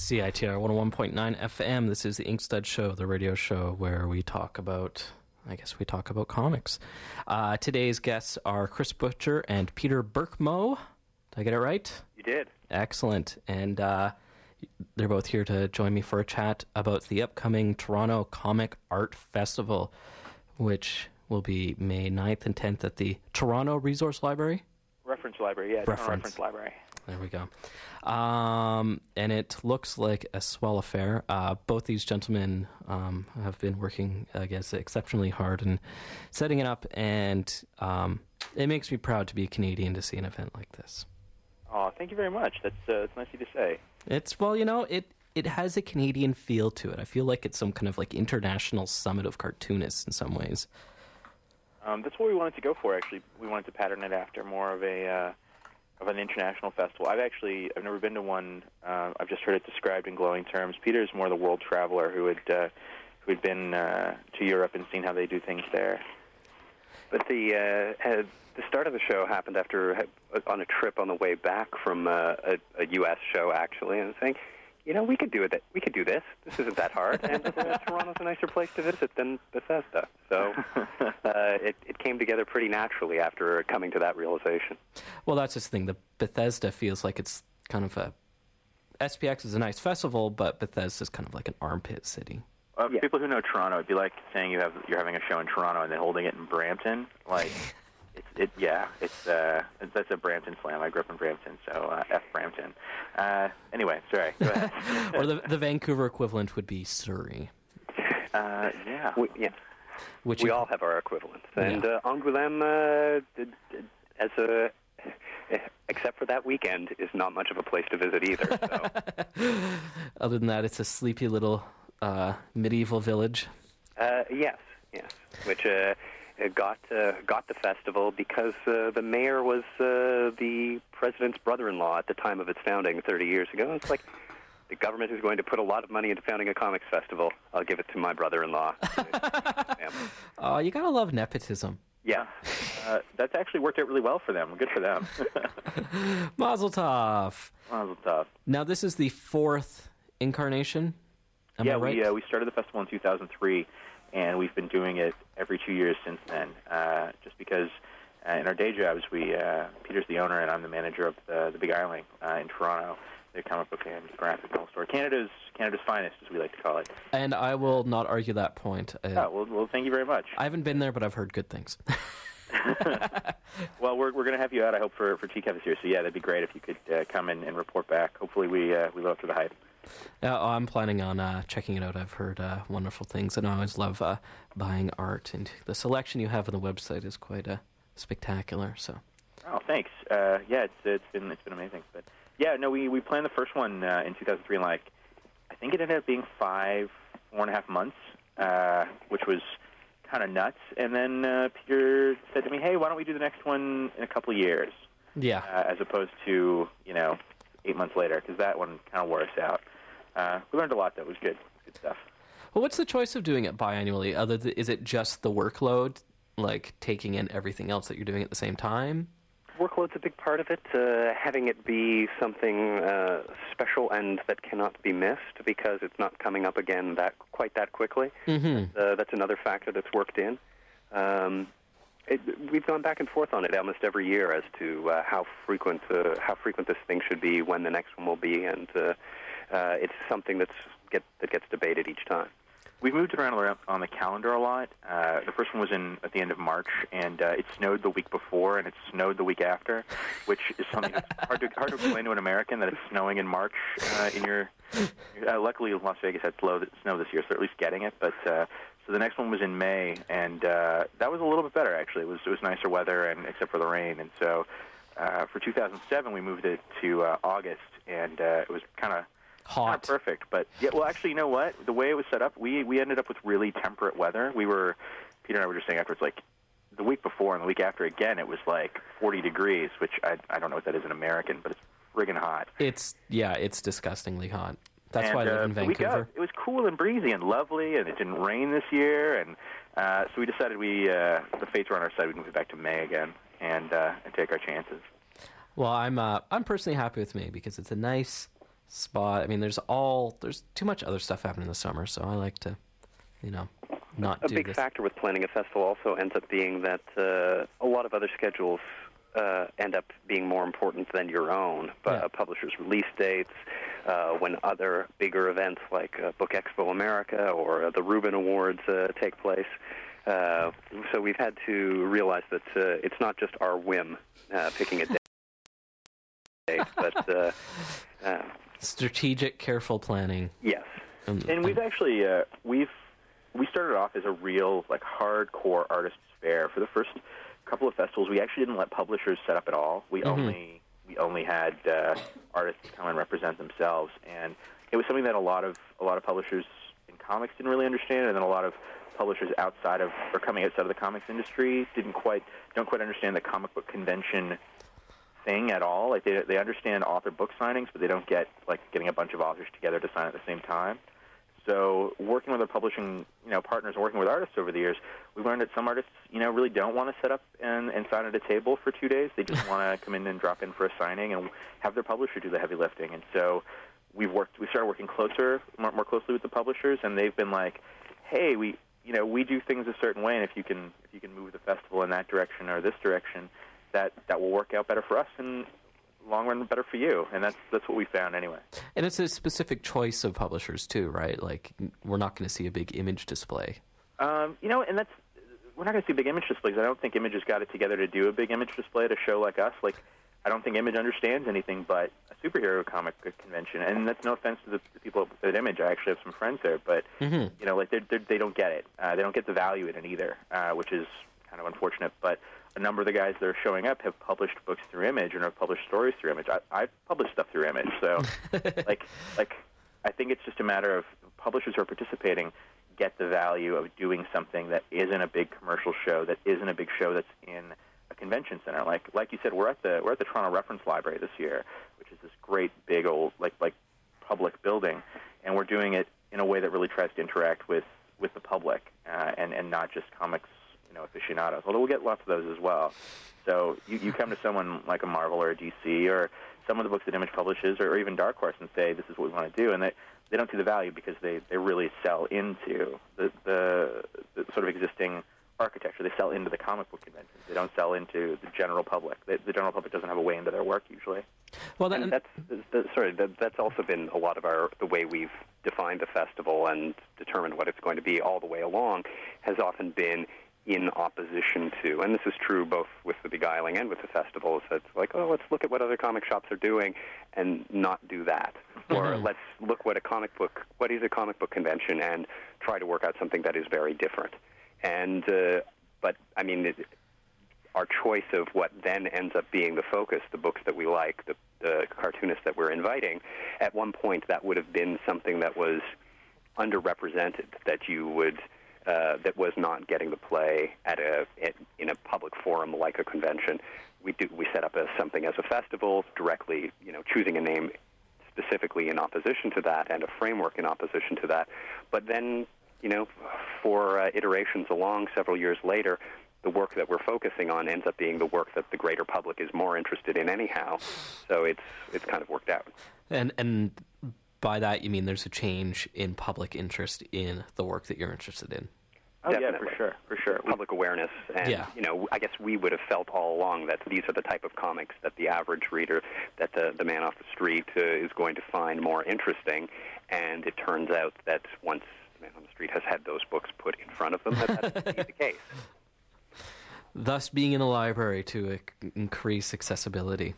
CITR 101.9 FM. This is the Inkstud Show, the radio show where we talk about, comics. Today's guests are Chris Butcher and Peter Berkmo. Did I get it right? You did. Excellent. And they're both here to join me for a chat about the upcoming Toronto Comic Art Festival, which will be May 9th and 10th at the Toronto Resource Library? Reference Library, yeah. Reference Library. There we go. And it looks like a swell affair. Both these gentlemen have been working, I guess, exceptionally hard in setting it up, and it makes me proud to be a Canadian to see an event like this. Oh, thank you very much. That's nice of you to say. It's, well, it has a Canadian feel to it. I feel like it's some kind of like international summit of cartoonists in some ways. That's what we wanted to go for, actually. We wanted to pattern it after more of an international festival. I've never been to one. I've just heard it described in glowing terms. Peter's more the world traveler who had been to Europe and seen how they do things there. But the start of the show happened on a trip on the way back from a U.S. show, actually, and I was saying, we could do it. We could do this. This isn't that hard, and Toronto's a nicer place to visit than Bethesda. So it came together pretty naturally after coming to that realization. Well, that's just the thing. The Bethesda feels like it's kind of SPX is a nice festival, but Bethesda's kind of like an armpit city. Yeah. People who know Toronto, it'd be like saying you're having a show in Toronto and then holding it in Brampton. Like, that's a Brampton slam. I grew up in Brampton, so F Brampton. Anyway, sorry. Go ahead. Or the Vancouver equivalent would be Surrey. Yeah. Which we all have our equivalents, and Angoulême, except for that weekend, is not much of a place to visit either. So. Other than that, it's a sleepy little medieval village. Yes, which got the festival because the mayor was the president's brother-in-law at the time of its founding 30 years ago. It's like, the government is going to put a lot of money into founding a comics festival. I'll give it to my brother-in-law. Oh, you gotta love nepotism. Yeah. That's actually worked out really well for them. Good for them. Mazel tov. Mazel tov. Now, this is the fourth incarnation. Am I right? We started the festival in 2003, and we've been doing it every 2 years since then, just because in our day jobs, Peter's the owner, and I'm the manager of the Big Island in Toronto, the comic book and graphic novel store. Canada's finest, as we like to call it. And I will not argue that point. Well, thank you very much. I haven't been there, but I've heard good things. Well, we're going to have you out, I hope, for TCAF this year. So, yeah, that'd be great if you could come and report back. Hopefully we live up to the hype. I'm planning on checking it out. I've heard wonderful things, and I always love buying art, and the selection you have on the website is quite spectacular. So, oh, thanks. It's been amazing. But yeah, no, we planned the first one in 2003, and I think it ended up being 4.5 months, which was kind of nuts. And then Peter said to me, "Hey, why don't we do the next one in a couple of years?" Yeah, as opposed to 8 months later, because that one kind of wore us out. We learned a lot, though. It was good stuff. Well, what's the choice of doing it biannually? Is it just the workload, like taking in everything else that you're doing at the same time? Workload's a big part of it. Having it be something special and that cannot be missed because it's not coming up again quite that quickly. Mm-hmm. That's another factor that's worked in. We've gone back and forth on it almost every year as to how frequent this thing should be, when the next one will be, and it's something that gets debated each time. We've moved around on the calendar a lot. The first one was at the end of March, and it snowed the week before, and it snowed the week after, which is something that's hard to explain to an American that it's snowing in March. Luckily, Las Vegas had snow this year, so they're at least getting it. But so the next one was in May, and that was a little bit better actually. It was nicer weather, and except for the rain, and so for 2007 we moved it to August, and it was kind of hot. Not perfect, but yeah. Well, actually, you know what? The way it was set up, we ended up with really temperate weather. Peter and I were just saying afterwards, like the week before and the week after again, it was like 40 degrees, which I don't know what that is in American, but it's friggin' hot. It's disgustingly hot. That's why I live in Vancouver. It was cool and breezy and lovely, and it didn't rain this year, and so we decided the fates were on our side. We'd move it back to May again and take our chances. Well, I'm personally happy with May because it's a nice spot. I mean, there's too much other stuff happening this summer, so I like to, not a do big this. factor with planning a festival also ends up being that a lot of other schedules end up being more important than your own. Publishers' release dates, when other bigger events like Book Expo America or the Reuben Awards take place. So we've had to realize that it's not just our whim picking a date, but strategic, careful planning. Yes. And we've actually we started off as a real hardcore artists fair. For the first couple of festivals, we actually didn't let publishers set up at all. We only had artists come and represent themselves, and it was something that a lot of publishers in comics didn't really understand, and then a lot of publishers coming outside of the comics industry don't quite understand the comic book convention thing at all. Like they understand author book signings, but they don't get getting a bunch of authors together to sign at the same time. So working with our publishing partners and working with artists over the years, we learned that some artists really don't want to set up and sign at a table for 2 days. They just want to come in and drop in for a signing and have their publisher do the heavy lifting. And so we started working more closely with the publishers, and they've been like, hey, we do things a certain way, and if you can move the festival in that direction or this direction, that will work out better for us and long run better for you. And that's what we found anyway. And it's a specific choice of publishers too, right? Like, we're not going to see a big image display. And we're not going to see big image displays. I don't think Image has got it together to do a big image display at a show like us. I don't think Image understands anything but a superhero comic convention, and that's no offense to the people at Image. I actually have some friends there, but they don't get it. They don't get the value in it either, which is kind of unfortunate. But a number of the guys that are showing up have published books through Image and have published stories through Image. I've published stuff through Image, so I think it's just a matter of publishers who are participating get the value of doing something that isn't a big commercial show, that isn't a big show that's in a convention center. Like you said, we're at the Toronto Reference Library this year, which is this great big old like public building, and we're doing it in a way that really tries to interact with the public and not just comics aficionados. Although we'll get lots of those as well. So you come to someone like a Marvel or a DC or some of the books that Image publishes, or even Dark Horse, and say this is what we want to do, and they don't see the value because they really sell into the sort of existing architecture. They sell into the comic book conventions. They don't sell into the general public. The general public doesn't have a way into their work usually. Well, that's also been a lot of the way we've defined the festival and determined what it's going to be all the way along has often been in opposition to, and this is true both with the Beguiling and with the festivals, it's like, oh, let's look at what other comic shops are doing and not do that. Or let's look what is a comic book convention and try to work out something that is very different. And, but, I mean, our choice of what then ends up being the focus, the books that we like, the cartoonists that we're inviting, at one point that would have been something that was underrepresented, that you would... that was not getting the play in a public forum like a convention. We set up something as a festival, directly, choosing a name specifically in opposition to that and a framework in opposition to that. But then, for iterations along several years later, the work that we're focusing on ends up being the work that the greater public is more interested in anyhow. So it's kind of worked out. And by that you mean there's a change in public interest in the work that you're interested in. Oh, definitely. Yeah, for sure. Public awareness. And, I guess we would have felt all along that these are the type of comics that the average reader, that the man off the street is going to find more interesting. And it turns out that once the man on the street has had those books put in front of them, that's indeed the case. Thus being in the library to increase accessibility.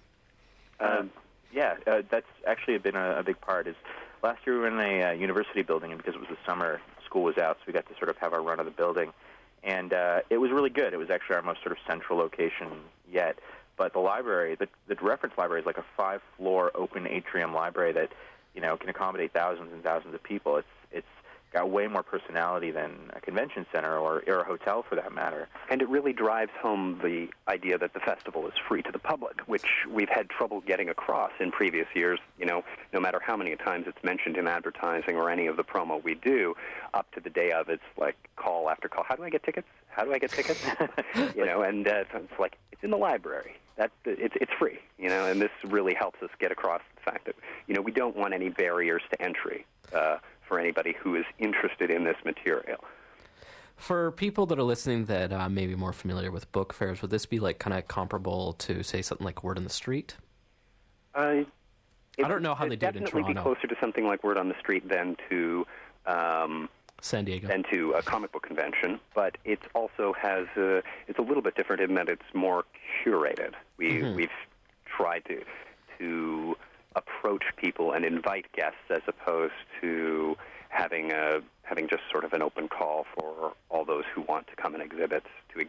That's actually been a big part. Last year we were in a university building, and because it was the summer, school was out, so we got to sort of have our run of the building. And it was really good. It was actually our most sort of central location yet. But the library, the reference library, is like a 5-floor open atrium library that, can accommodate thousands and thousands of people. It's got way more personality than a convention center or a hotel, for that matter. And it really drives home the idea that the festival is free to the public, which we've had trouble getting across in previous years. You know, no matter how many times it's mentioned in advertising or any of the promo we do, up to the day of, it's like call after call. How do I get tickets? How do I get tickets? You know, and it's like, it's in the library. It's free, you know, and this really helps us get across the fact that, you know, we don't want any barriers to entry for anybody who is interested in this material. For people that are listening that may be more familiar with book fairs, would this be like kind of comparable to, say, something like Word on the Street? I don't know how they do it in Toronto. Definitely be closer to something like Word on the Street than to San Diego, than to a comic book convention, but it also has it's a little bit different in that it's more curated. We've tried to approach people and invite guests as opposed to having just sort of an open call for all those who want to come and exhibit,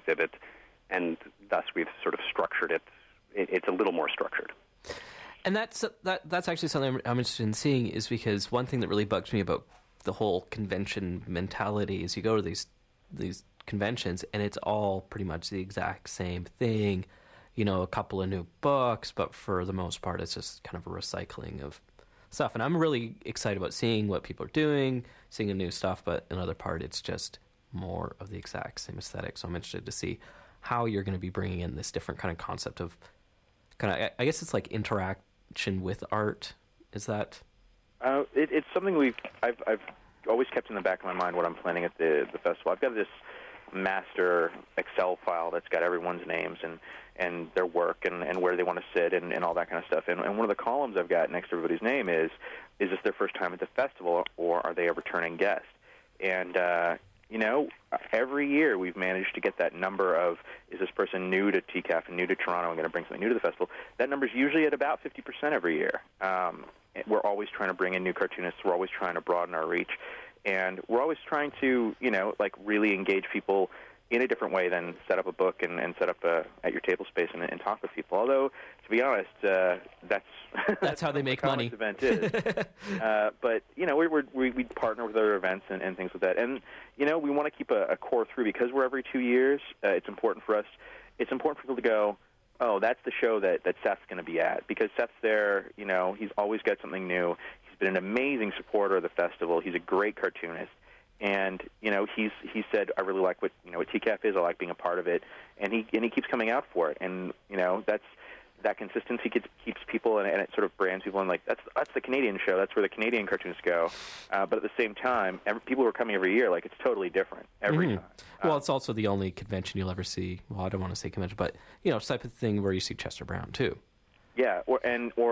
and thus we've sort of structured it. It's a little more structured. And that's actually something I'm interested in seeing, is because one thing that really bugs me about the whole convention mentality is you go to these conventions and it's all pretty much the exact same thing. You know, a couple of new books, but for the most part it's just kind of a recycling of stuff. And I'm really excited about seeing what people are doing, seeing the new stuff, but another part it's just more of the exact same aesthetic. So I'm interested to see how you're going to be bringing in this different kind of concept of I guess it's like interaction with art. Is that... It's something I've always kept in the back of my mind when I'm planning at the festival. I've got this master Excel file that's got everyone's names and their work and where they want to sit and all that kind of stuff. And one of the columns I've got next to everybody's name is this their first time at the festival, or are they a returning guest? And, you know, every year we've managed to get that number of, is this person new to TCAF and new to Toronto and going to bring something new to the festival? That number's usually at about 50% every year. We're always trying to bring in new cartoonists. We're always trying to broaden our reach. And we're always trying to, you know, like really engage people in a different way than set up a book and set up at your table space and talk with people. Although, to be honest, that's how they make money. Event is. But, you know, we partner with other events and things like that. And, you know, we want to keep a core through because we're every 2 years. It's important for us. It's important for people to go, oh, that's the show that Seth's going to be at, because Seth's there. You know, he's always got something new. He's been an amazing supporter of the festival. He's a great cartoonist, and you know, he said, I really like what TCAF is. I like being a part of it, and he keeps coming out for it. And you know, that consistency keeps people, and it sort of brands people, and like that's the Canadian show. That's where the Canadian cartoonists go. But at the same time, people who are coming every year, like it's totally different every time. Well, it's also the only convention you'll ever see. Well, I don't want to say convention, but you know, it's the type of thing where you see Chester Brown too. Yeah, or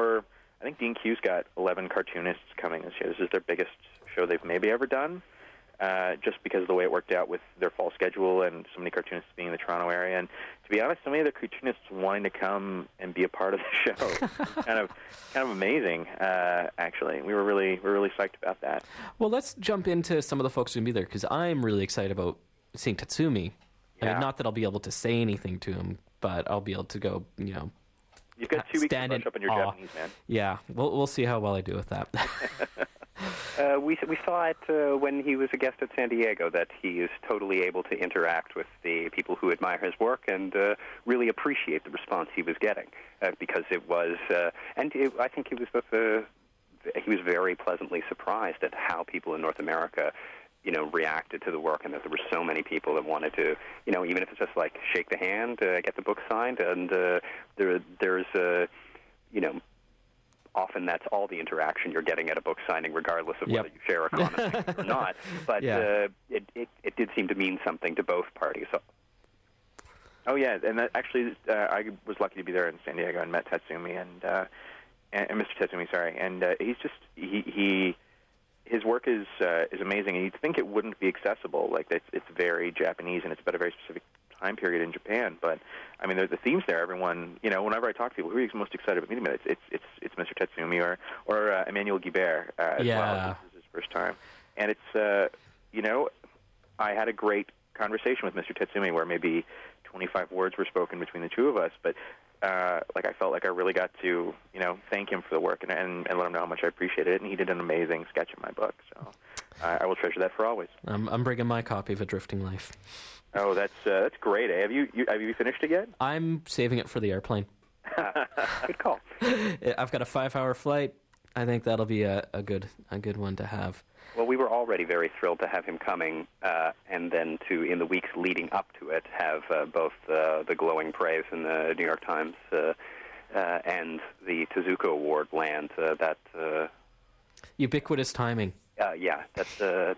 I think Dean Q's got 11 cartoonists coming this year. This is their biggest show they've maybe ever done. Just because of the way it worked out with their fall schedule and so many cartoonists being in the Toronto area. And to be honest, so many of the cartoonists wanting to come and be a part of the show. kind of amazing, actually. We're really psyched about that. Well, let's jump into some of the folks who will be there, because I'm really excited about seeing Tatsumi. Yeah. I mean, not that I'll be able to say anything to him, but I'll be able to go, you know, you've got 2 weeks to brush up on your Japanese, man. Yeah, we'll see how well I do with that. We saw it when he was a guest at San Diego, that he is totally able to interact with the people who admire his work and really appreciate the response he was getting, because it was, I think he was very pleasantly surprised at how people in North America, you know, reacted to the work, and that there were so many people that wanted to, you know, even if it's just like shake the hand, get the book signed, and there's you know, often that's all the interaction you're getting at a book signing, regardless of whether you share a comment or not. But it did seem to mean something to both parties. So. Oh yeah, and that actually, I was lucky to be there in San Diego and met Tatsumi and Mr. Tatsumi, sorry, and he's just his work is amazing, and you'd think it wouldn't be accessible. Like it's very Japanese, and it's about a very specific time period in Japan. But I mean, there's the themes there. Everyone, you know, whenever I talk to people, who are you most excited about meeting him? It's Mr. Tatsumi or Emmanuel Guibert as well. This is his first time, and it's you know, I had a great conversation with Mr. Tatsumi where maybe 25 words were spoken between the two of us, but like I felt like I really got to, thank him for the work and let him know how much I appreciated it. And he did an amazing sketch in my book, so I will treasure that for always. I'm bringing my copy of A Drifting Life. Oh, that's great. Have you finished it yet? I'm saving it for the airplane. Good call. I've got a 5-hour flight. I think that'll be a good one to have. Well, we were already very thrilled to have him coming, and then to, in the weeks leading up to it, have both the glowing praise in the New York Times and the Tezuka Award land. Ubiquitous timing. That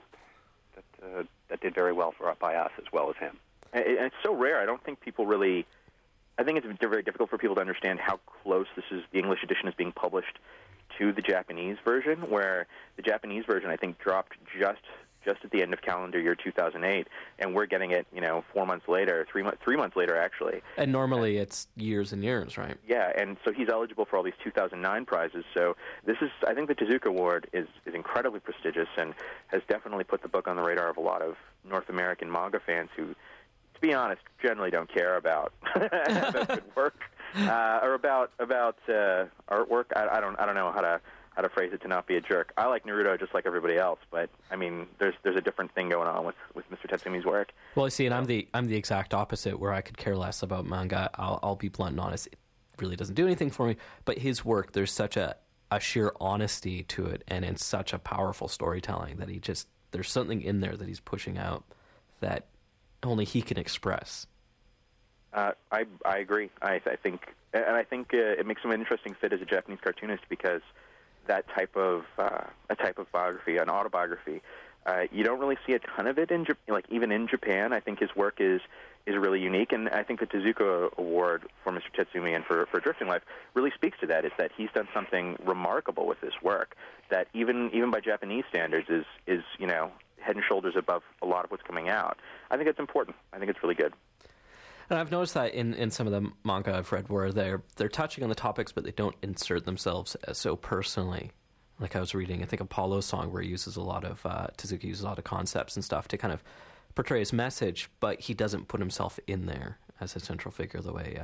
did very well by us as well as him. And it's so rare. I don't think people really. I think it's very difficult for people to understand how close the English edition is being published to the Japanese version, where the Japanese version, I think, dropped just at the end of calendar year 2008, and we're getting it, 4 months later, 3 months later, actually. And normally it's years and years, right? Yeah, and so he's eligible for all these 2009 prizes. So I think the Tezuka Award is incredibly prestigious and has definitely put the book on the radar of a lot of North American manga fans who, to be honest, generally don't care about good work or about artwork. I don't know how to phrase it to not be a jerk. I like Naruto just like everybody else, but I mean, there's a different thing going on with Mr. Tetsumi's work. Well, you see, and I'm the exact opposite, where I could care less about manga. I'll be blunt and honest; it really doesn't do anything for me. But his work, there's such a sheer honesty to it, and it's such a powerful storytelling that there's something in there that he's pushing out that only he can express. I agree. I think it makes him an interesting fit as a Japanese cartoonist because that type of biography, an autobiography, you don't really see a ton of it even in Japan. I think his work is really unique, and I think the Tezuka Award for Mr. Tetsumi and for Drifting Life really speaks to that. Is that he's done something remarkable with this work that even by Japanese standards is head and shoulders above a lot of what's coming out. I think it's important. I think it's really good. And I've noticed that in some of the manga I've read where they're touching on the topics, but they don't insert themselves so personally. Like I was reading, I think, Apollo's Song, where he uses a lot of, Tezuka uses a lot of concepts and stuff to kind of portray his message, but he doesn't put himself in there as a central figure the way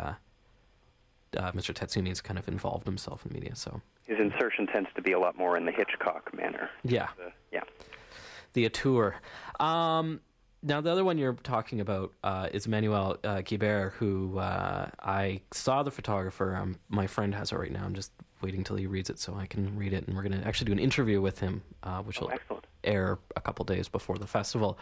Mr. Tetsumi has kind of involved himself in media. So his insertion tends to be a lot more in the Hitchcock manner. Yeah. Yeah. The auteur. Now, the other one you're talking about is Emmanuel Guibert, who I saw the photographer. My friend has it right now. I'm just waiting till he reads it so I can read it. And we're going to actually do an interview with him, which will air a couple days before the festival.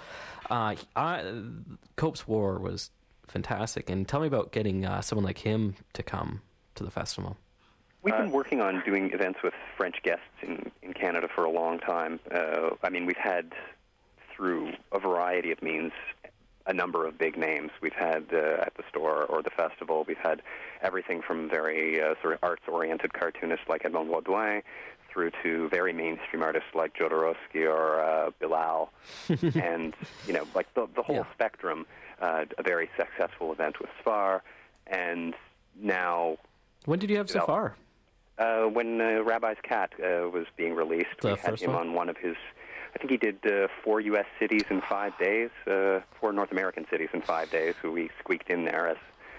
Cope's War was fantastic. And tell me about getting someone like him to come to the festival. We've been working on doing events with French guests in Canada for a long time. We've had, through a variety of means, a number of big names. We've had at the store or the festival, we've had everything from very sort of arts-oriented cartoonists like Edmond Baudouin through to very mainstream artists like Jodorowsky or Bilal, and like the whole spectrum. A very successful event with Sfar, and now. When did you have Sfar? When Rabbi's Cat was being released, we had him on one of his. I think he did 4 U.S. cities in 5 days, 4 North American cities in 5 days. Who we squeaked in there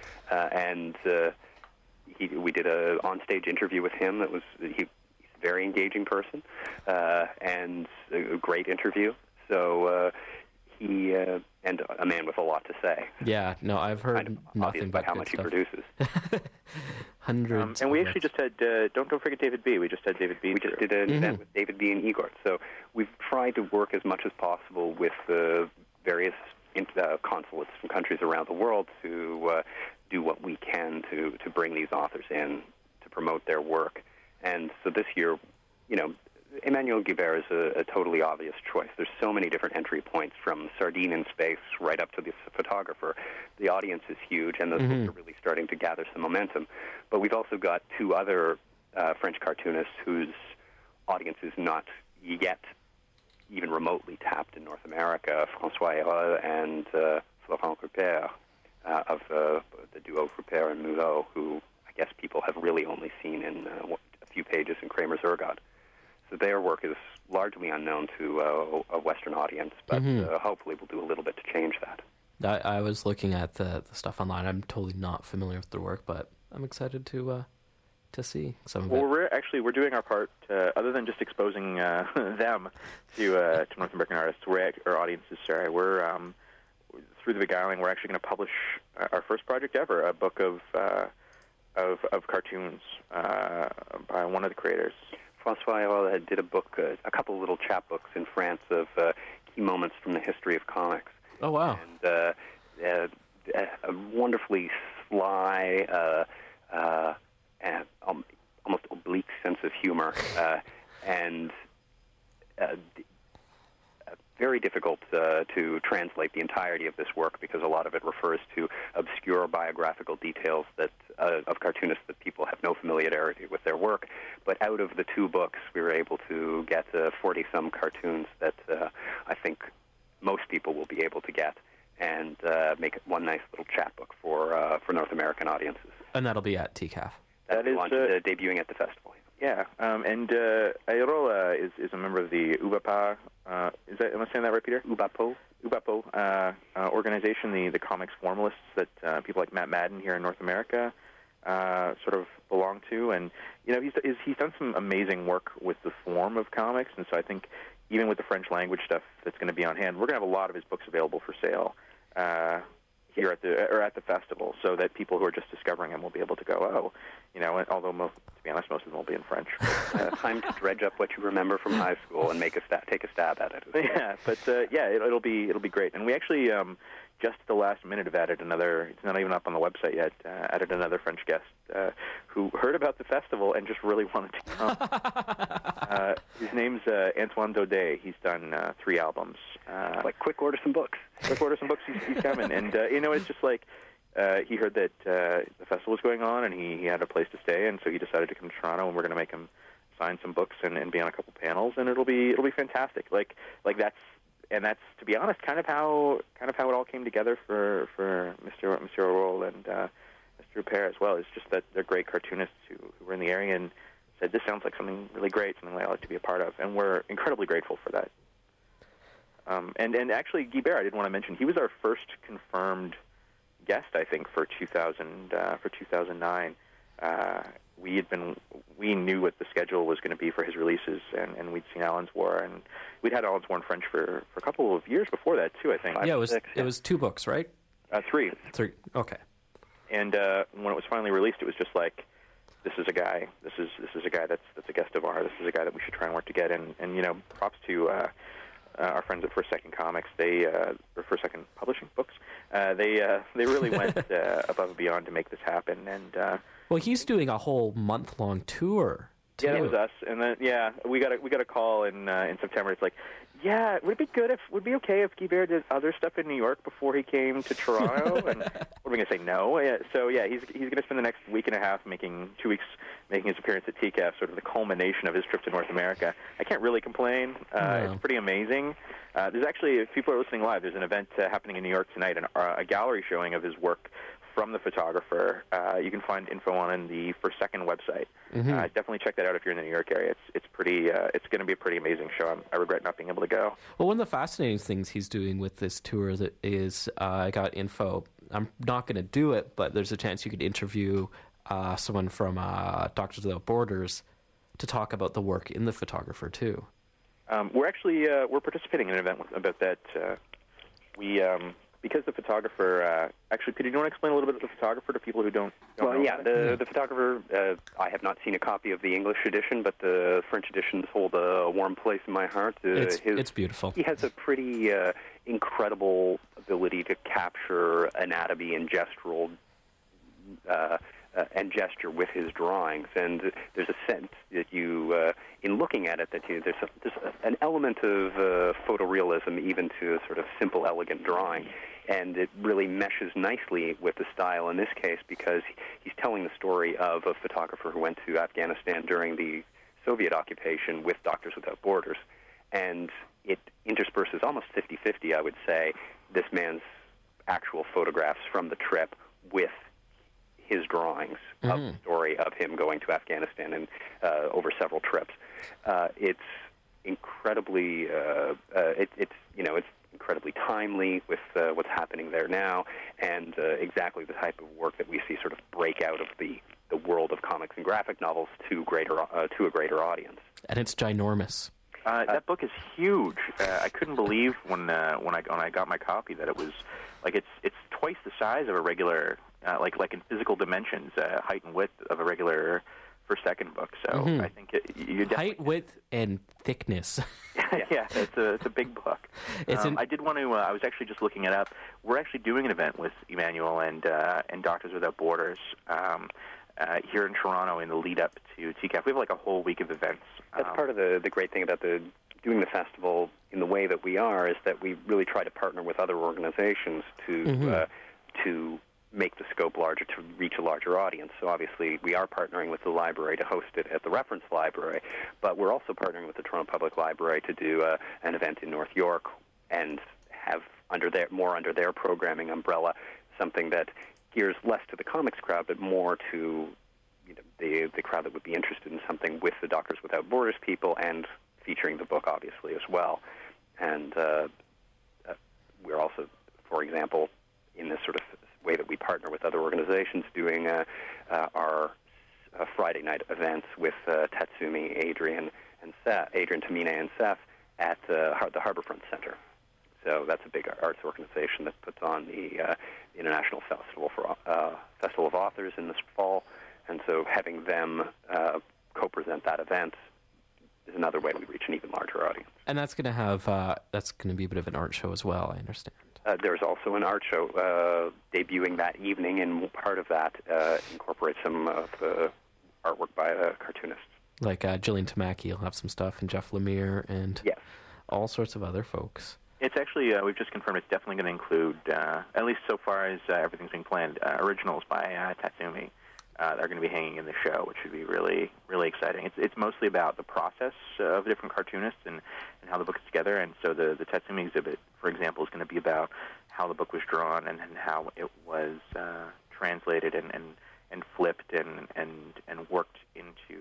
we did a onstage interview with him. He's a very engaging person and a great interview. So he and a man with a lot to say. Yeah, no, I've heard nothing but how much stuff. he produces. Hundreds. And we actually just had don't forget David B. We just had David B. We just did an event with David B. and Igor. So we've tried to work as much as possible with the various consulates from countries around the world to do what we can to bring these authors in to promote their work. And so this year, Emmanuel Guibert is a totally obvious choice. There's so many different entry points, from Sardine in Space right up to the photographer. The audience is huge, and those books are really starting to gather some momentum. But we've also got 2 other French cartoonists whose audience is not yet even remotely tapped in North America, François Hérold and Florent Rupert of the duo Rupert and Mulot, who I guess people have really only seen in a few pages in Kramer's Ergot. So their work is largely unknown to a Western audience, but hopefully we'll do a little bit to change that. I was looking at the stuff online. I'm totally not familiar with their work, but I'm excited to see some of Well, it. we're doing our part. Other than just exposing them to North American artists, or audiences. Sorry, we're through the Beguiling. We're actually going to publish our first project ever, a book of cartoons by one of the creators. Francois Ayrola did a book, a couple of little chapbooks in France of key moments from the history of comics. Oh, wow. And a wonderfully sly and almost oblique sense of humor, and very difficult to translate the entirety of this work because a lot of it refers to obscure biographical details that of cartoonists that people have no familiarity with their work. But out of the two books, we were able to get 40-some cartoons that I think most people will be able to get, and make it one nice little chapbook for North American audiences. And that'll be at TCAF. That is debuting at the festival. Yeah, and Ayrola is a member of the UBAPA. Am I saying that right, Peter? UBAPO organization, the comics formalists that people like Matt Madden here in North America sort of belong to, and he's done some amazing work with the form of comics, and so I think even with the French language stuff that's going to be on hand, we're going to have a lot of his books available for sale here at the festival, so that people who are just discovering him will be able to go, although to be honest, most of them will be in French. Time to dredge up what you remember from high school and take a stab at it. Yeah, but it'll be great. And we actually just at the last minute have added another. It's not even up on the website yet. Added another French guest who heard about the festival and just really wanted to come. His name's Antoine Daudet. He's done 3 albums. Quick order some books. Quick order some books. He's coming, and it's just like. He heard that the festival was going on, and he had a place to stay, and so he decided to come to Toronto, and we're going to make him sign some books and be on a couple panels, and it'll be fantastic. Like that's to be honest, kind of how it all came together for Mr. Ayrola and Mr. Huppert as well. It's just that they're great cartoonists who were in the area and said this sounds like something really great, something I'd like to be a part of, and we're incredibly grateful for that. And actually, Guy Bert, I did want to mention, he was our first confirmed guest, I think, for 2009. We knew what the schedule was going to be for his releases, and we'd seen Alan's War, and we'd had Alan's War in French for a couple of years before that too, I think. It was 2 books, right? 3. 3. Okay. And when it was finally released, it was just like, this is a guy that's a guest of ours. This is a guy that we should try and work to get. And props to our friends at First Second Comics. Or First Second Publishing Books. They really went above and beyond to make this happen. And well, he's doing a whole month-long tour. Yeah, that was us. And then we got a call in September. It's like, would it be okay if Guy Bert did other stuff in New York before he came to Toronto? And what are we going to say? No. Yeah, so he's going to spend the next week and a half 2 weeks making his appearance at TCAF, sort of the culmination of his trip to North America. I can't really complain. It's pretty amazing. There's actually, if people are listening live, there's an event happening in New York tonight, a gallery showing of his work from the photographer. You can find info on the First Second website. Definitely check that out if you're in the New York area. It's pretty. It's going to be a pretty amazing show. I regret not being able to go. Well, one of the fascinating things he's doing with this tour is I got info. I'm not going to do it, but there's a chance you could interview someone from Doctors Without Borders to talk about the work in the photographer too. We're actually participating in an event about that. Because the photographer, actually, Peter, do you want to explain a little bit of the photographer to people who don't know? Well, yeah, the photographer, I have not seen a copy of the English edition, but the French editions hold a warm place in my heart. It's beautiful. He has a pretty incredible ability to capture anatomy and gestural and gesture with his drawings, and there's a sense that you, in looking at it, that there's an element of photorealism even to sort of simple, elegant drawing, and it really meshes nicely with the style in this case because he's telling the story of a photographer who went to Afghanistan during the Soviet occupation with Doctors Without Borders, and it intersperses almost 50-50, I would say, this man's actual photographs from the trip with his drawings of the story of him going to Afghanistan and over several trips. It's incredibly, it's incredibly timely with what's happening there now, and exactly the type of work that we see sort of break out of the world of comics and graphic novels to a greater audience. And it's ginormous. That book is huge. I couldn't believe when I got my copy that it was like it's twice the size of a regular like in physical dimensions, height and width of a regular first second book. So I think you definitely height, width, and thickness. yeah, it's a big book. I did want to. I was actually just looking it up. We're actually doing an event with Emmanuel and Doctors Without Borders here in Toronto in the lead up to TCAF. We have like a whole week of events. That's part of the great thing about doing the festival in the way that we are, is that we really try to partner with other organizations to make the scope larger, to reach a larger audience. So obviously we are partnering with the library to host it at the Reference Library, but we're also partnering with the Toronto Public Library to do an event in North York and have under their programming umbrella something that gears less to the comics crowd but more to the crowd that would be interested in something with the Doctors Without Borders people and featuring the book obviously as well. And we're also, for example, in this sort of way that we partner with other organizations, doing our Friday night events with Tatsumi, Adrian Tamine, and Seth at the Harbourfront Center. So that's a big arts organization that puts on the International Festival of Authors in this fall, and so having them co-present that event is another way we reach an even larger audience. And that's going to be a bit of an art show as well, I understand. There's also an art show debuting that evening, and part of that incorporates some of the artwork by cartoonists. Like Gillian Tamaki will have some stuff, and Jeff Lemire, and all sorts of other folks. It's actually, we've just confirmed it's definitely going to include, at least so far as everything's being planned, originals by Tatsumi. They're going to be hanging in the show, which should be really, really exciting. It's mostly about the process of different cartoonists and how the book is together. And so the Tatsumi exhibit, for example, is going to be about how the book was drawn and how it was translated and flipped and worked into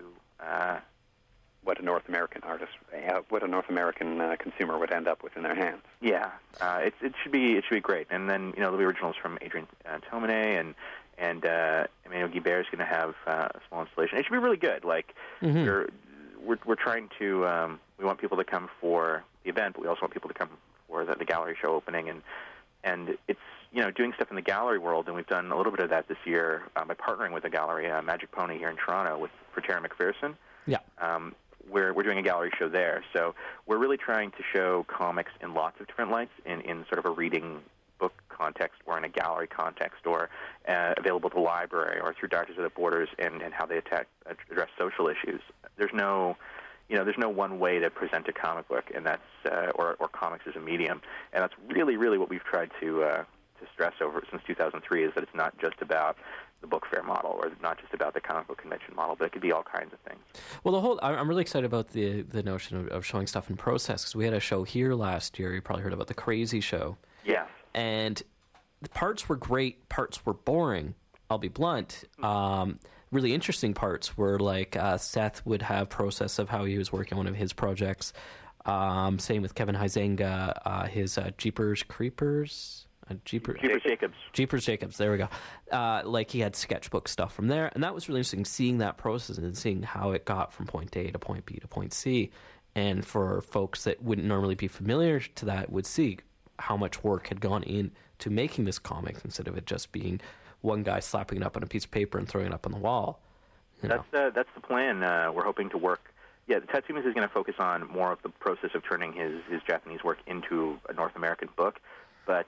what a North American artist, what a North American consumer would end up with in their hands. Yeah, it should be great. And then there'll be originals from Adrian Tomine and Emmanuel Guibert is going to have a small installation. It should be really good. Like we're trying to we want people to come for the event, but we also want people to come for the gallery show opening, and it's doing stuff in the gallery world, and we've done a little bit of that this year by partnering with a gallery, Magic Pony here in Toronto for Tara McPherson. Yeah. We're doing a gallery show there, so we're really trying to show comics in lots of different lights, in sort of a reading book context, or in a gallery context, or available to the library, or through Doctors Without Borders, and how they address social issues. There's no one way to present a comic book, and that's or comics as a medium, and that's really, really what we've tried to stress over since 2003, is that it's not just about the book fair model, or not just about the comic book convention model, but it could be all kinds of things. Well, I'm really excited about the notion of showing stuff in process, because we had a show here last year. You probably heard about the Crazy Show. Yeah. And the parts were great, parts were boring. I'll be blunt. Really interesting parts were like Seth would have process of how he was working on one of his projects. Same with Kevin Huizenga, his Jeepers Creepers. Jeepers Jacobs. Jeepers Jacobs, there we go. Like he had sketchbook stuff from there. And that was really interesting, seeing that process and seeing how it got from point A to point B to point C. And for folks that wouldn't normally be familiar to that, would see how much work had gone into making this comic, instead of it just being one guy slapping it up on a piece of paper and throwing it up on the wall. That's the plan. We're hoping to work. Yeah, the Tatsumi is going to focus on more of the process of turning his Japanese work into a North American book. But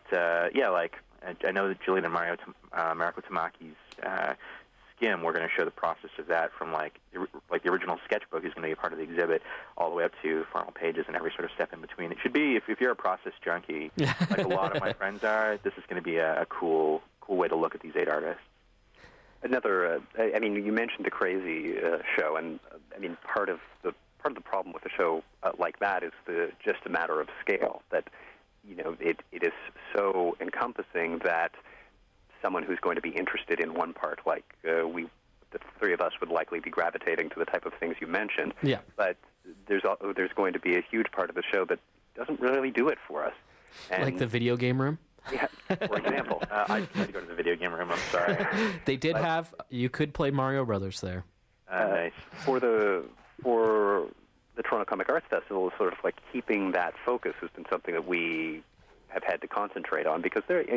I know that Gillian and Mariko Tamaki's Skim, we're going to show the process of that from the original sketchbook is going to be a part of the exhibit, all the way up to final pages and every sort of step in between. It should be, if you're a process junkie, like a lot of my friends are, this is going to be a cool way to look at these 8 artists. Another, you mentioned the Crazy show, and part of the problem with a show like that is just a matter of scale. That it is so encompassing that someone who's going to be interested in one part, like the 3 of us would likely be gravitating to the type of things you mentioned. Yeah. But there's going to be a huge part of the show that doesn't really do it for us. And, like the video game room? Yeah, for example. I tried to go to the video game room. I'm sorry. They did have, you could play Mario Brothers there. Nice. For the Toronto Comic Arts Festival, sort of like keeping that focus has been something that we have had to concentrate on, because there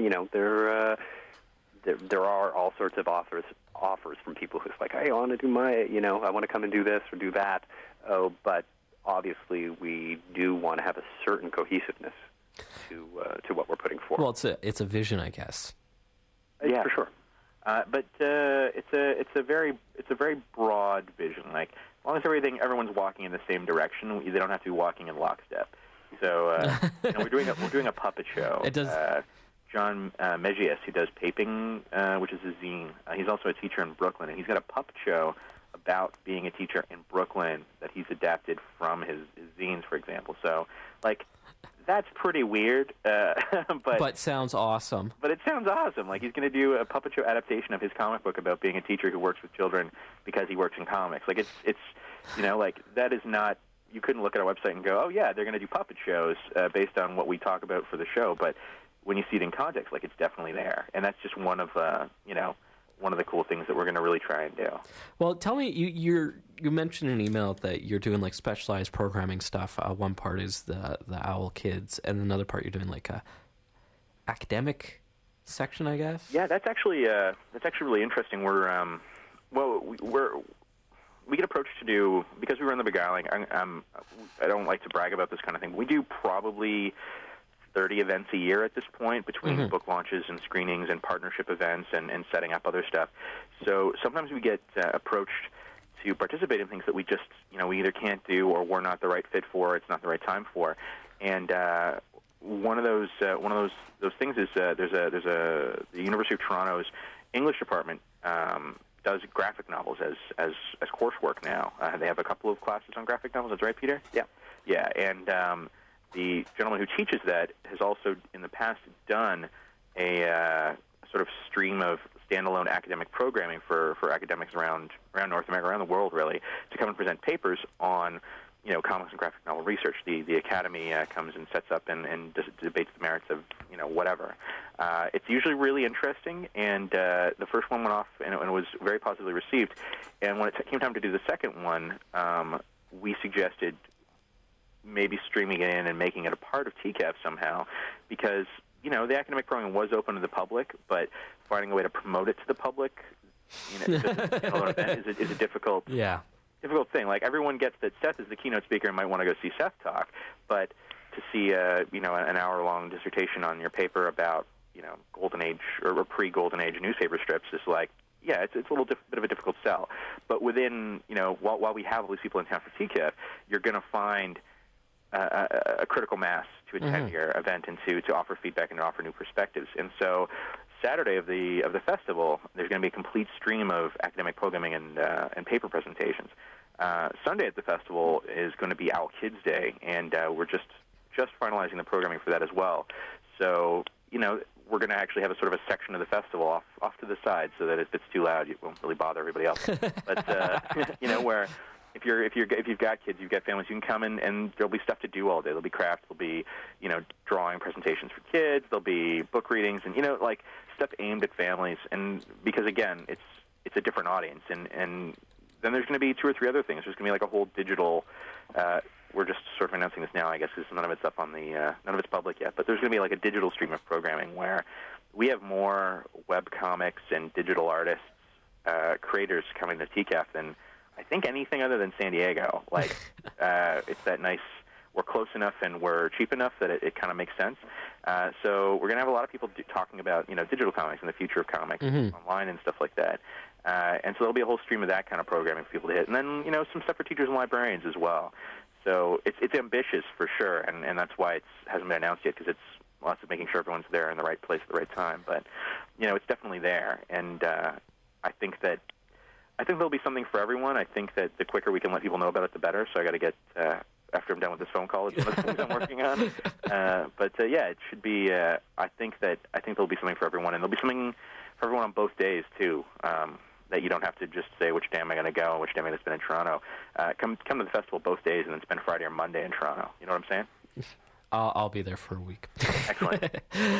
are all sorts of offers from people who's like, hey, I want to do I want to come and do this or do that. Oh, but obviously we do want to have a certain cohesiveness to what we're putting forward. Well, it's a vision, I guess. Yeah, for sure. But it's a very broad vision. Like, as long as everyone's walking in the same direction, they don't have to be walking in lockstep. So we're doing a puppet show. It does. John Megias, who does Paping, which is a zine. He's also a teacher in Brooklyn, and he's got a puppet show about being a teacher in Brooklyn that he's adapted from his zines, for example. So, like, that's pretty weird, but sounds awesome. But it sounds awesome. Like, he's going to do a puppet show adaptation of his comic book about being a teacher who works with children because he works in comics. Like, it's like, that is not. You couldn't look at our website and go, oh yeah, they're going to do puppet shows based on what we talk about for the show. But when you see it in context, like, it's definitely there, and that's just one of the cool things that we're going to really try and do. Well, tell me, you mentioned in an email that you're doing like specialized programming stuff. One part is the Owl Kids, and another part you're doing like a academic section, I guess. Yeah, that's actually really interesting. We get approached to do, because we run the Beguiling. I don't like to brag about this kind of thing, but we do probably 30 events a year at this point, between book launches and screenings and partnership events and setting up other stuff. So sometimes we get approached to participate in things that we just, we either can't do or we're not the right fit for, or it's not the right time for. And one of those things is the University of Toronto's English department does graphic novels as coursework now. They have a couple of classes on graphic novels. That's right, Peter? Yeah. Yeah, and the gentleman who teaches that has also in the past done a sort of stream of standalone academic programming for academics around North America, around the world, really, to come and present papers on comics and graphic novel research. The Academy comes and sets up and debates the merits of whatever. It's usually really interesting, and the first one went off and it was very positively received. And when it came time to do the second one, we suggested maybe streaming it in and making it a part of TCAF somehow, because the academic program was open to the public, but finding a way to promote it to the public, is a difficult thing. Like, everyone gets that Seth is the keynote speaker and might want to go see Seth talk, but to see an hour-long dissertation on your paper about Golden Age or pre-Golden Age newspaper strips is like, yeah, it's a little bit of a difficult sell. But within, while we have all these people in town for TCAF, you're going to find a critical mass to attend your event and to offer feedback and to offer new perspectives. And so Saturday of the festival, there's going to be a complete stream of academic programming and paper presentations. Sunday at the festival is going to be Owl Kids Day, and we're just finalizing the programming for that as well. So, we're going to actually have a sort of a section of the festival off to the side, so that if it's too loud, you won't really bother everybody else. But where if you've got kids, you've got families, you can come in and there'll be stuff to do all day. There'll be crafts, there'll be drawing presentations for kids, there'll be book readings, and like stuff aimed at families. And because again, it's a different audience, and then there's going to be 2 or 3 other things. There's going to be like a whole digital. We're just sort of announcing this now, I guess, because none of it's up on none of it's public yet. But there's going to be like a digital stream of programming where we have more web comics and digital artists, creators coming to TCAF than I think anything other than San Diego. Like, it's that nice. We're close enough and we're cheap enough that it kind of makes sense. So we're going to have a lot of people talking about digital comics and the future of comics online and stuff like that. And so there'll be a whole stream of that kind of programming for people to hit, and then some stuff for teachers and librarians as well. So it's ambitious for sure, and that's why it hasn't been announced yet, because it's lots of making sure everyone's there in the right place at the right time. But it's definitely there, and I think there'll be something for everyone. I think that the quicker we can let people know about it, the better. So I got to get after I'm done with this phone call, it's one of the things I'm working on. But it should be. I think there'll be something for everyone, and there'll be something for everyone on both days too. That you don't have to just say which day am I going to go and which day am I going to spend in Toronto. Come to the festival both days and then spend Friday or Monday in Toronto. You know what I'm saying? I'll be there for a week. Excellent.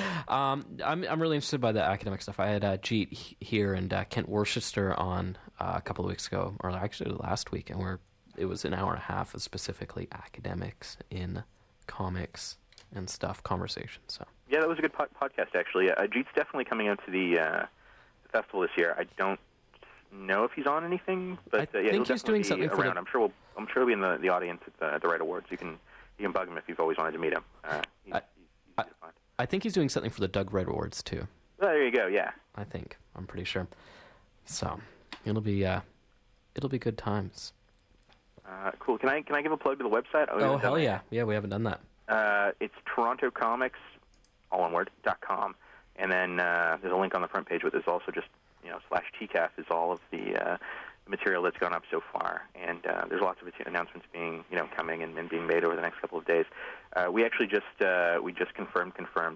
I'm really interested by the academic stuff. I had Jeet here and Kent Worcester on a couple of weeks ago, or actually last week, and it was an hour and a half of specifically academics in comics and stuff conversation. So yeah, that was a good podcast actually. Jeet's definitely coming out to the festival this year. I don't know if he's on anything, but I think he's doing something around. I'm sure he'll be in the audience at the Right Awards. You can bug him if you've always wanted to meet him. He's easy to find. I think he's doing something for the Doug Red Awards too. Oh, there you go. Yeah, I'm pretty sure. So it'll be good times. Cool. Can I give a plug to the website? Oh hell yeah! Yeah, we haven't done that. It's TorontoComics, all one word, .com, and then there's a link on the front page, but there's also just /TCAF is all of the material that's gone up so far, and there's lots of announcements being coming and being made over the next couple of days. We actually just confirmed.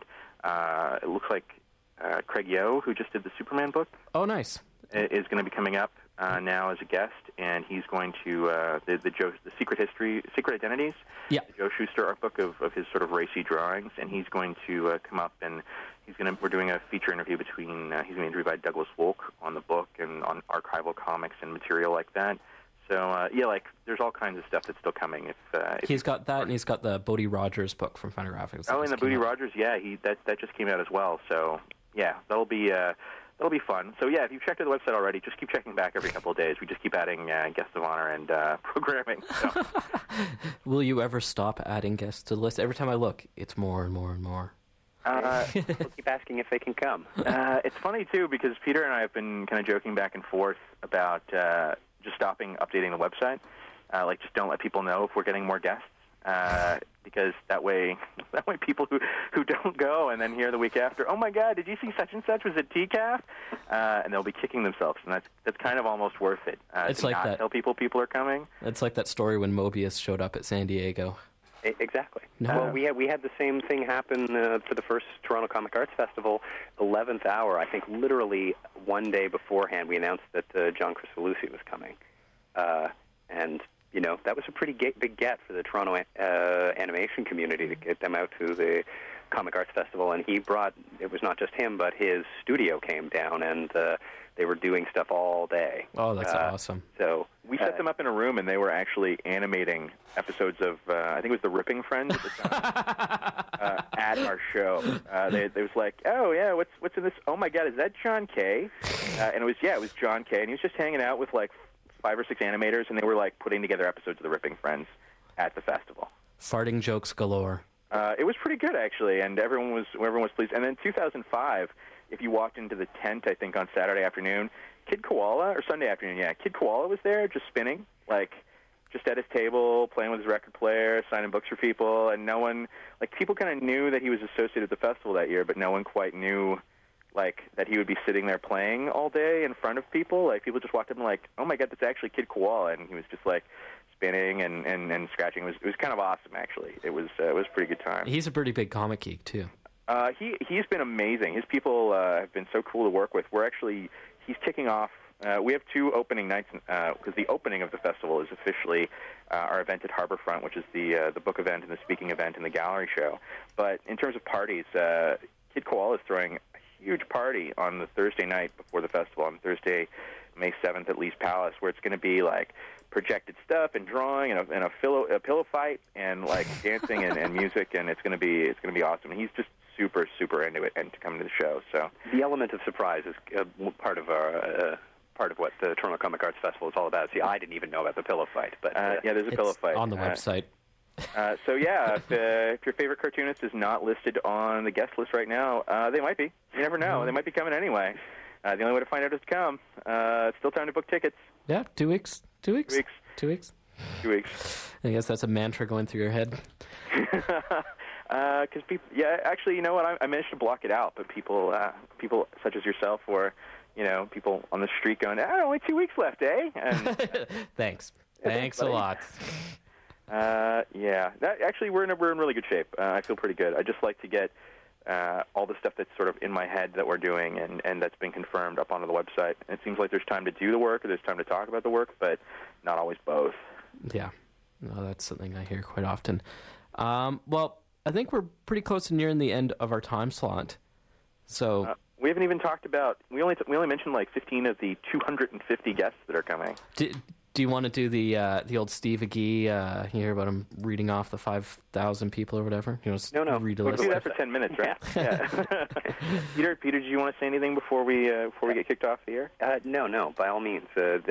It looks like Craig Yo, who just did the Superman book, nice, is going to be coming up now as a guest, and he's going to the Secret Identities, yeah, the Joe Shuster art book of his sort of racy drawings, and he's going to come up and we're doing a feature interview between he's going to be interviewed by Douglas Wolk on the book and on archival comics and material like that. So there's all kinds of stuff that's still coming. If he's got that, and he's got the Bodie Rogers book from Fantagraphics. Oh, and the Bodie Rogers, yeah, that just came out as well. So yeah, that'll be fun. So yeah, if you've checked out the website already, just keep checking back every couple of days. We just keep adding guests of honor and programming. So. Will you ever stop adding guests to the list? Every time I look, it's more and more and more. We'll keep asking if they can come. It's funny too because Peter and I have been kind of joking back and forth about just stopping updating the website. Just don't let people know if we're getting more guests. Because that way people who don't go and then hear the week after, oh my God, did you see such and such was at TCAF? And they'll be kicking themselves, and that's kind of almost worth it. It's to like not that. Tell people are coming. It's like that story when Mobius showed up at San Diego. Exactly. No. Well, we had the same thing happen for the first Toronto Comic Arts Festival, 11th hour. I think literally one day beforehand, we announced that John Kricfalusi was coming, and that was a pretty big get for the Toronto animation community to get them out to the Comic Arts Festival. And it was not just him, but his studio came down, and they were doing stuff all day. Oh, that's awesome. So we set them up in a room, and they were actually animating episodes of, I think it was the Ripping Friends at the time, at our show. They was like, oh, yeah, what's in this? Oh, my God, is that John Kay? And it was John Kay, and he was just hanging out with, 5 or 6 animators, and they were putting together episodes of the Ripping Friends at the festival. Farting jokes galore. It was pretty good actually, and everyone was pleased. And then 2005, if you walked into the tent, I think on Saturday afternoon, Kid Koala or Sunday afternoon, yeah, Kid Koala was there just spinning, just at his table, playing with his record player, signing books for people, and no one people kind of knew that he was associated with the festival that year, but no one quite knew. That he would be sitting there playing all day in front of people. People just walked up and oh my God, that's actually Kid Koala, and he was just spinning and scratching. It was kind of awesome actually. It was a pretty good time. He's a pretty big comic geek too. He's been amazing. His people have been so cool to work with. He's kicking off. We have 2 opening nights because the opening of the festival is officially our event at Harborfront, which is the book event and the speaking event and the gallery show. But in terms of parties, Kid Koala is throwing huge party on the Thursday night before the festival, on Thursday, May 7th at Lee's Palace, where it's going to be projected stuff and drawing and a pillow fight and dancing and music, and it's going to be awesome. And he's just super, super into it and to come to the show. So the element of surprise is part of what the Toronto Comic Arts Festival is all about. See, I didn't even know about the pillow fight, but yeah, there's a pillow fight on the website. So yeah, if your favorite cartoonist is not listed on the guest list right now, they might be. You never know. They might be coming anyway. The only way to find out is to come. It's still time to book tickets. Yeah, 2 weeks. 2 weeks. 2 weeks. 2 weeks. I guess that's a mantra going through your head. Because people, yeah, actually, you know what? I managed to block it out, but people such as yourself, or people on the street going, only 2 weeks left, eh? And, Thanks a lot. Yeah. Actually, we're in really good shape. I feel pretty good. I just like to get all the stuff that's sort of in my head that we're doing and that's been confirmed up onto the website. And it seems like there's time to do the work or there's time to talk about the work, but not always both. Yeah. No, that's something I hear quite often. Well, I think we're pretty close to nearing the end of our time slot. So we haven't even talked about. We only mentioned like 15 of the 250 guests that are coming. Do you want to do the old Steve Agee? You hear about him reading off the 5,000 people or whatever? No. Read a We'll list. do that for 10 minutes, right? Yeah. Peter, did you want to say anything before we get kicked off the air? No. By all means,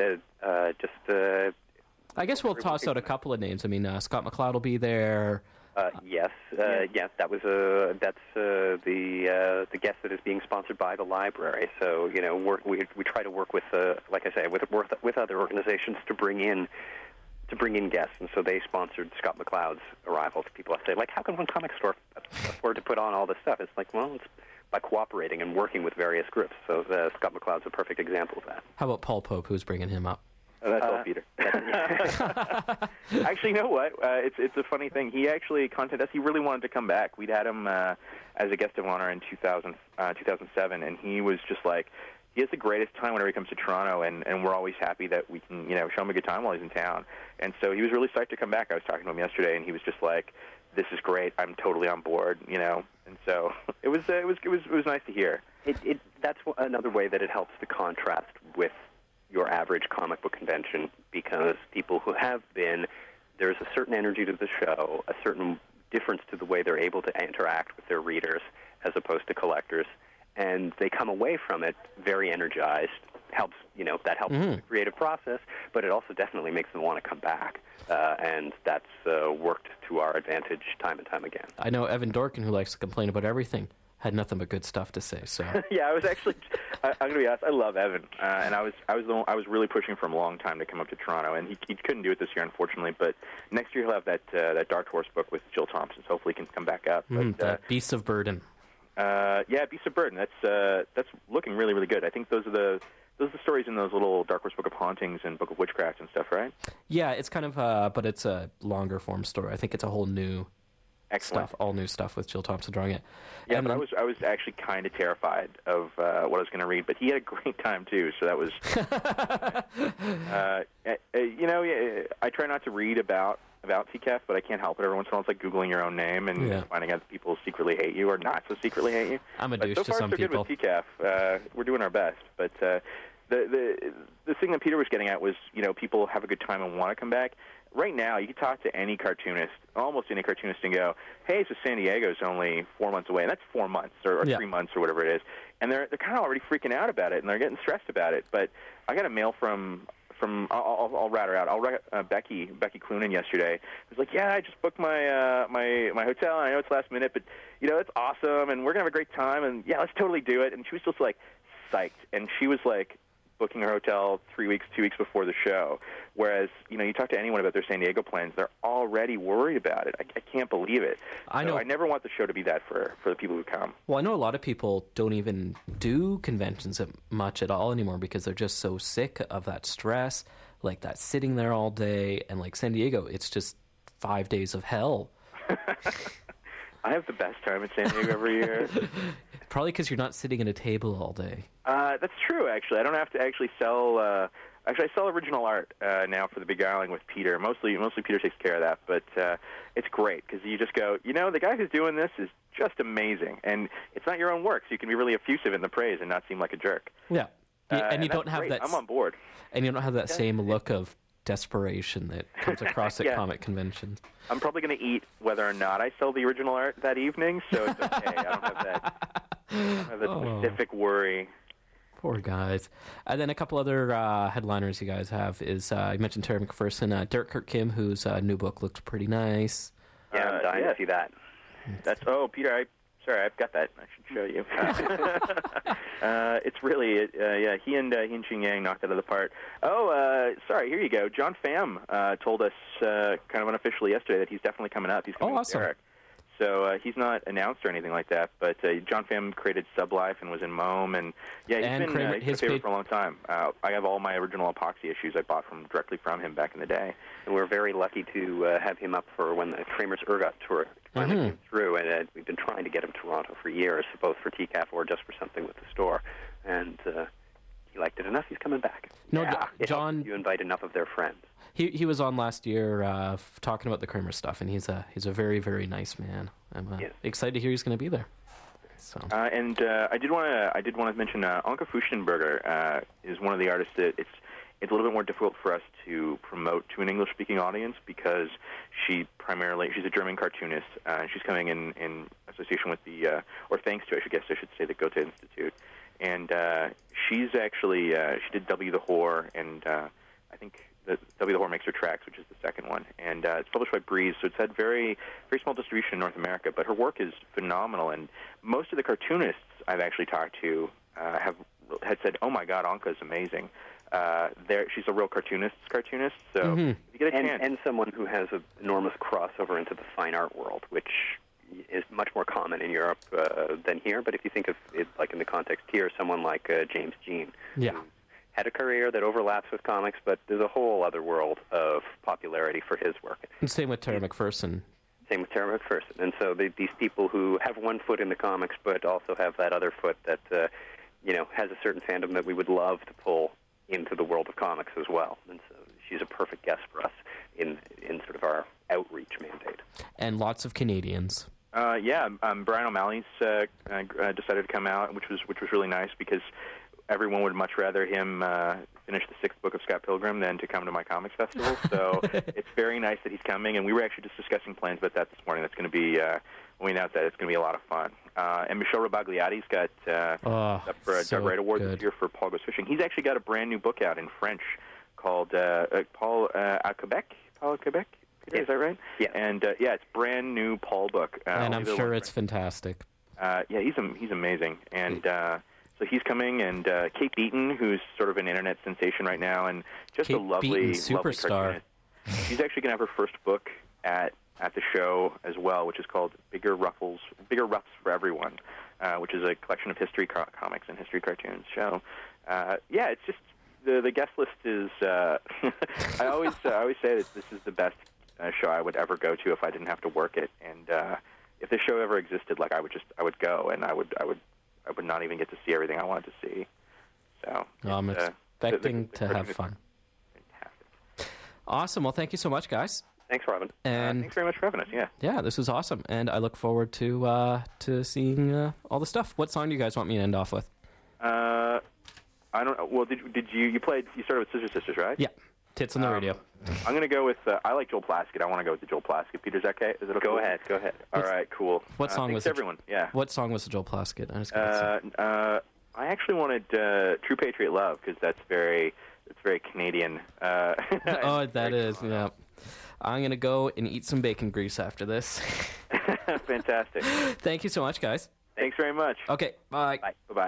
I guess we'll toss out a couple of names. I mean, Scott McCloud will be there. Yes. That was that's the guest that is being sponsored by the library. So we try to work with, like I say, with other organizations to bring in guests, and so they sponsored Scott McCloud's arrival. People say, like, how can one comic store afford to put on all this stuff? It's like, well, it's by cooperating and working with various groups. So Scott McCloud's a perfect example of that. How about Paul Pope, who's bringing him up? Oh, that's all Peter. Actually, you know what? It's a funny thing. He actually contacted us. He really wanted to come back. We'd had him as a guest of honor in 2007, and he was just like, he has the greatest time whenever he comes to Toronto, and we're always happy that we can, show him a good time while he's in town. And so he was really psyched to come back. I was talking to him yesterday, and he was just like, "This is great. I'm totally on board." And so it was nice to hear. That's another way that it helps to contrast with your average comic book convention, because people who have been, there's a certain energy to the show, a certain difference to the way they're able to interact with their readers as opposed to collectors, and they come away from it very energized. That helps with the creative process, but it also definitely makes them want to come back, and that's worked to our advantage time and time again. I know Evan Dorkin, who likes to complain about everything, had nothing but good stuff to say. So yeah, I was actually. I'm going to be honest. I love Evan, and I was really pushing for him a long time to come up to Toronto, and he couldn't do it this year, unfortunately. But next year he'll have that Dark Horse book with Jill Thompson, so hopefully he can come back up. But, Beasts of Burden. Beasts of Burden. That's looking really, really good. I think those are the stories in those little Dark Horse Book of Hauntings and Book of Witchcraft and stuff, right? Yeah, it's kind of, but it's a longer form story. I think it's a whole new. Excellent. All new stuff with Jill Thompson drawing it. Yeah, but I was actually kind of terrified of what I was going to read, but he had a great time too. So that was, I try not to read about TCAF, but I can't help it. Every once in a while, it's like Googling your own name and finding out that people secretly hate you or not so secretly hate you. I'm a douche so to far, some so people. Good with TCAF. We're doing our best, but the thing that Peter was getting at was, people have a good time and want to come back. Right now, you can talk to any cartoonist, almost any cartoonist, and go, "Hey, so San Diego's only 4 months away," and that's 4 months or 3 months or whatever it is, and they're kind of already freaking out about it, and they're getting stressed about it. But I got a mail from I'll rat her out. Becky Cloonan yesterday. It was like, "Yeah, I just booked my my hotel, and I know it's last minute, but it's awesome, and we're gonna have a great time, and yeah, let's totally do it." And she was just like psyched, and she was like booking her hotel 2 weeks before the show. Whereas, you talk to anyone about their San Diego plans, they're already worried about it. I can't believe it. I know. I never want the show to be that for the people who come. Well, I know a lot of people don't even do conventions much at all anymore because they're just so sick of that stress, like that sitting there all day. And like San Diego, it's just 5 days of hell. I have the best time in San Diego every year. Probably because you're not sitting at a table all day. That's true, actually. I don't have to actually sell... Actually, I sell original art now for the Big Island with Peter. Mostly Peter takes care of that, but it's great because you just go, the guy who's doing this is just amazing, and it's not your own work, so you can be really effusive in the praise and not seem like a jerk. Yeah, and you don't have that. I'm on board. And you don't have that same look of desperation that comes across at comic conventions. I'm probably going to eat whether or not I sell the original art that evening, so it's okay. I don't have that specific worry. Poor guys. And then a couple other headliners you guys have is, you mentioned Terry McPherson, Derek Kirk Kim, whose new book looked pretty nice. Yeah, I'm dying to see that. Peter, sorry, I've got that. I should show you. It's really, he and Ching Yang knocked it out of the park. Sorry, here you go. John Pham told us kind of unofficially yesterday that he's definitely coming up. He's coming with Derek. So he's not announced or anything like that, but John Pham created Sublife and was in MoMA, and he's been his favorite for a long time. I have all my original Epoxy issues I bought directly from him back in the day. And we're very lucky to have him up for when the Kramer's Ergot tour finally came through, and we've been trying to get him to Toronto for years, both for TCAF or just for something with the store. And he liked it enough, he's coming back. No, Yeah, it John- helps if you invite enough of their friends. He was on last year talking about the Kramer stuff, and he's a very, very nice man. I'm Yes. excited to hear he's going to be there. So And I did want to mention Anke Fuchsenberger is one of the artists that it's a little bit more difficult for us to promote to an English-speaking audience because she's a German cartoonist, and she's coming in association with or thanks to, I should say, the Goethe Institute. And she's actually, she did W the Whore, and I think the W the Whore Makes Her Tracks, which is the second one. And it's published by Breeze, so it's had very, very small distribution in North America, but her work is phenomenal. And most of the cartoonists I've actually talked to had said, "Oh my God, Anke is amazing." She's a real cartoonist, so if you get a chance. And someone who has an enormous crossover into the fine art world, which is much more common in Europe than here. But if you think of it like in the context here, someone like James Jean, yeah. who had a career that overlaps with comics, but there's a whole other world of popularity for his work. And same with Tara McPherson. Same with Tara McPherson. And so these people who have one foot in the comics but also have that other foot that has a certain fandom that we would love to pull into the world of comics as well. And so she's a perfect guest for us in sort of our outreach mandate. And lots of Canadians. Brian O'Malley's decided to come out, which was really nice because everyone would much rather him finish the sixth book of Scott Pilgrim than to come to my comics festival. So it's very nice that he's coming, and we were actually just discussing plans about that this morning. That's going to be when we announced that, it's going to be a lot of fun. And Michel Rabagliati's got up for a Doug Wright Award this year for Paul Goes Fishing. He's actually got a brand new book out in French called Paul à Quebec. Paul à Quebec. Peter, is that right? Yeah. And it's brand new Paul book. And I'm sure it's fantastic. He's amazing. And so he's coming, and Kate Beaton, who's sort of an internet sensation right now, and just Kate a lovely, Beaton, lovely superstar. cartoonist. She's actually going to have her first book at the show as well, which is called Bigger Ruffs for Everyone, which is a collection of history comics and history cartoons. So, it's just the guest list is. I always say that this is the best show I would ever go to if I didn't have to work it, and if this show ever existed, I would go, and I would not even get to see everything I wanted to see. So I'm expecting to have fun. Fantastic. Awesome. Well, thank you so much, guys. Thanks, Robin. And thanks very much for having us. yeah, this was awesome, and I look forward to seeing all the stuff. What song do you guys want me to end off with? I don't know. Well, did you started with Scissor Sisters, right? Yeah, Tits on the Radio. I'm going to go with, I like Joel Plaskett. I want to go with the Joel Plaskett. Peter, is that okay? Is it okay? Go ahead. All right, cool. What song was it? Everyone, yeah. What song was the Joel Plaskett? I just gotta say. I actually wanted True Patriot Love because it's very Canadian. Oh, that is, yeah. I'm going to go and eat some bacon grease after this. Fantastic. Thank you so much, guys. Thanks very much. Okay, bye. Bye. Bye-bye.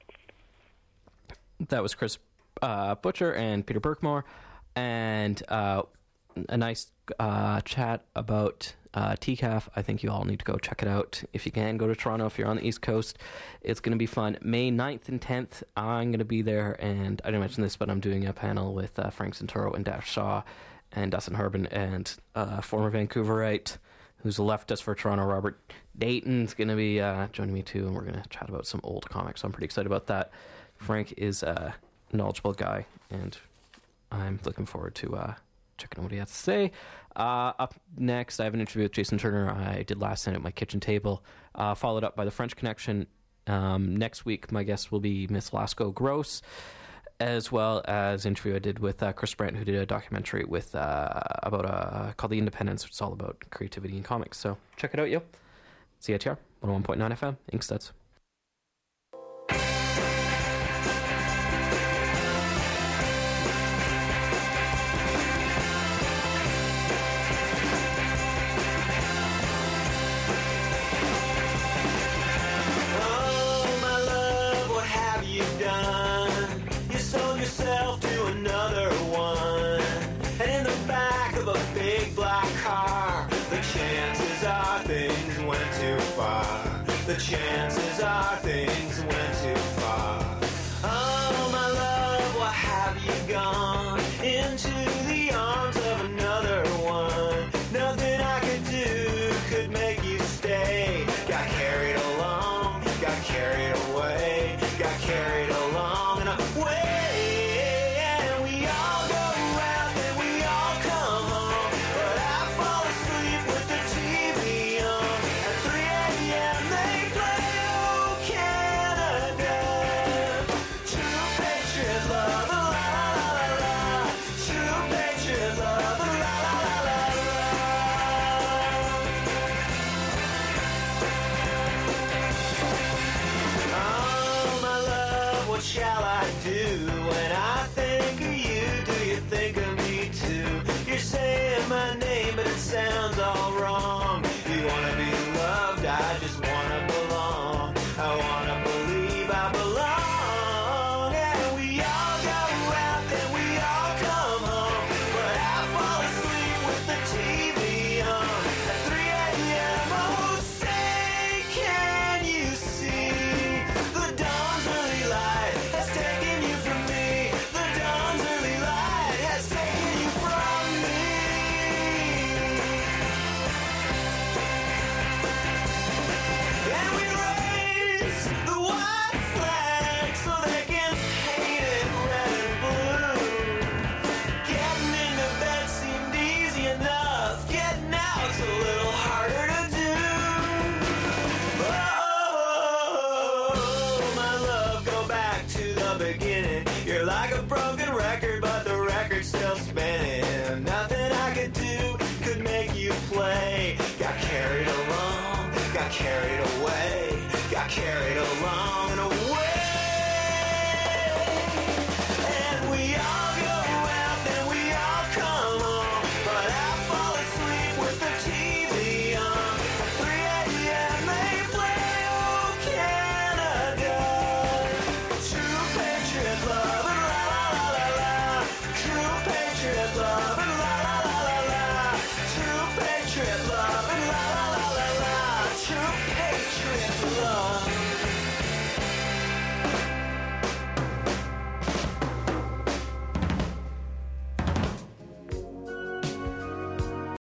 That was Chris Butcher and Peter Berkmore, and a nice chat about TCAF. I think you all need to go check it out. If you can, go to Toronto. If you're on the East Coast, it's going to be fun. May 9th and 10th, I'm going to be there, and I didn't mention this, but I'm doing a panel with Frank Santoro and Dash Shaw and Dustin Harbin and former Vancouverite who's a leftist for Toronto, Robert Dayton's going to be joining me too, and we're going to chat about some old comics, so I'm pretty excited about that. Frank is a knowledgeable guy, and I'm looking forward to checking out what he has to say. Up next, I have an interview with Jason Turner I did last night at my kitchen table, followed up by The French Connection. Next week, my guest will be Miss Lasco Gross, as well as an interview I did with Chris Brandt, who did a documentary with about called The Independence, which is all about creativity in comics. So check it out, yo. CITR 101.9 FM, Inkstuds. The chances are